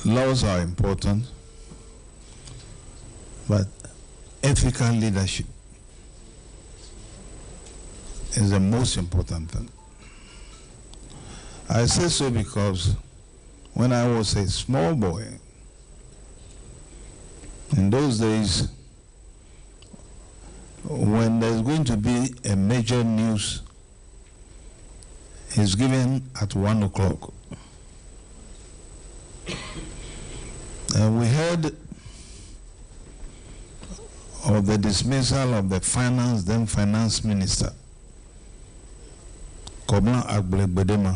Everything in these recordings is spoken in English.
Laws are important, but ethical leadership is the most important thing. I say so because when I was a small boy, in those days, when there's going to be a major news, it's given at 1 o'clock. And we heard of the dismissal of the then finance minister, Koblan Agble-Gbedema.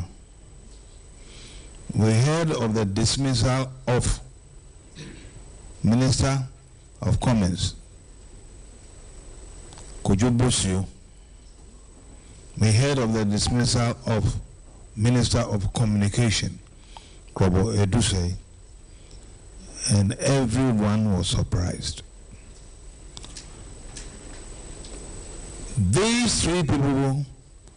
We heard of the dismissal of Minister of Commerce, Kojo Bosio. We heard of the dismissal of Minister of Communication, Krobo Edusei, and everyone was surprised. These three people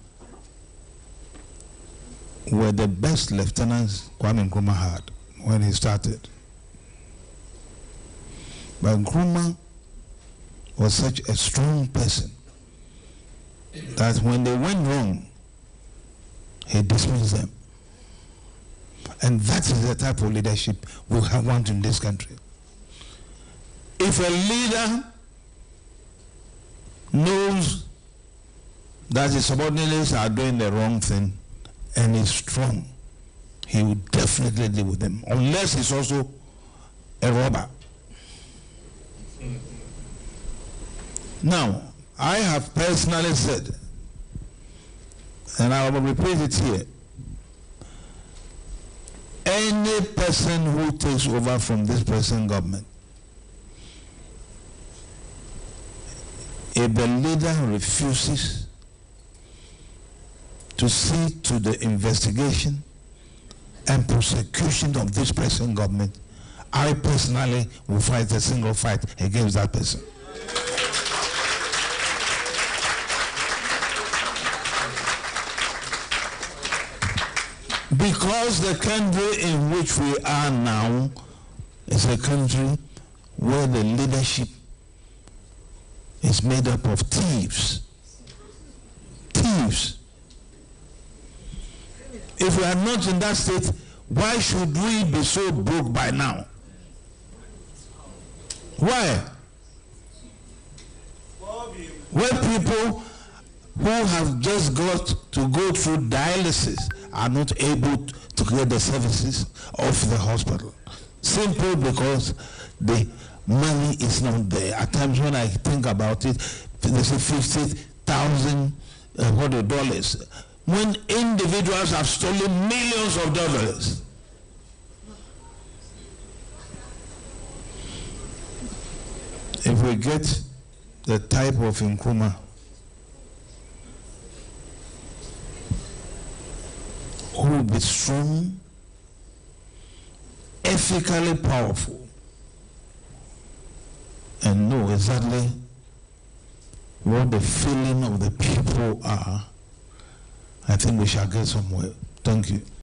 were the best lieutenants Kwame Nkrumah had when he started. But Nkrumah was such a strong person that when they went wrong, he dismissed them. And that is the type of leadership we want in this country. If a leader knows that his subordinates are doing the wrong thing and is strong, he will definitely deal with them, unless he's also a robber. Now, I have personally said, and I will repeat it here, any person who takes over from this present government, if the leader refuses to see to the investigation and prosecution of this present government, I personally will fight a single fight against that person. Because the country in which we are now is a country where the leadership is made up of thieves. Thieves. If we are not in that state, why should we be so broke by now? Why? Where people who have just got to go through dialysis are not able to get the services of the hospital. Simple because the money is not there. At times when I think about it, they say $50,000 dollars. When individuals have stolen millions of dollars. If we get the type of Nkrumah who will be strong, ethically powerful, and know exactly what the feeling of the people are, I think we shall get somewhere. Thank you.